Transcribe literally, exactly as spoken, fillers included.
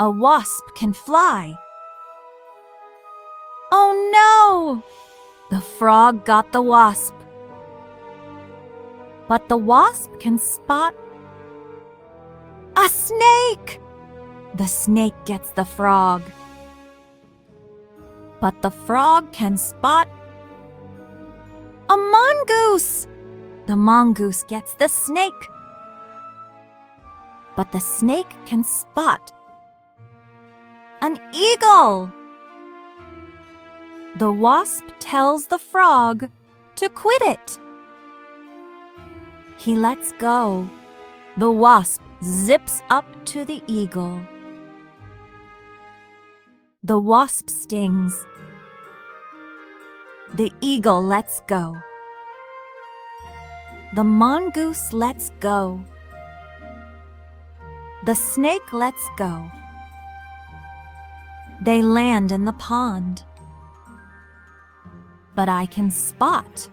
A wasp can fly. Oh no! The frog got the wasp. But the wasp can spot a snake. The snake gets the frog. But the frog can spot a mongoose. The mongoose gets the snake. But the snake can spot an eagle. The wasp tells the frog to quit it. He lets go. The wasp zips up to the eagle. The wasp stings. The eagle lets go. The mongoose lets go. The snake lets go. They land in the pond. But I can spot